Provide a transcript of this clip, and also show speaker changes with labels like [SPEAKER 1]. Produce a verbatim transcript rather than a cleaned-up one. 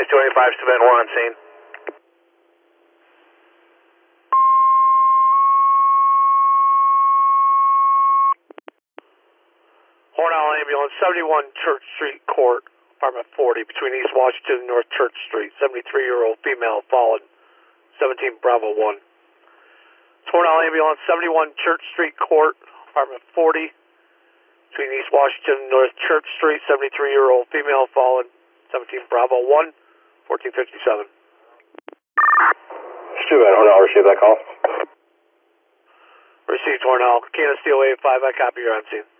[SPEAKER 1] Canis two eighty-five, Savannah one on scene. Hornell ambulance, seventy-one Church Street Court, apartment forty, between East Washington and North Church Street. seventy-three-year-old female fallen, seventeen Bravo one. Hornell ambulance, seventy-one Church Street Court, apartment forty, between East Washington and North Church Street. seventy-three-year-old female fallen, seventeen Bravo one, fourteen fifty-seven.
[SPEAKER 2] Stu at Hornell, receive that call.
[SPEAKER 1] Received Hornell. Canis two eighty-five, I copy, you're on scene.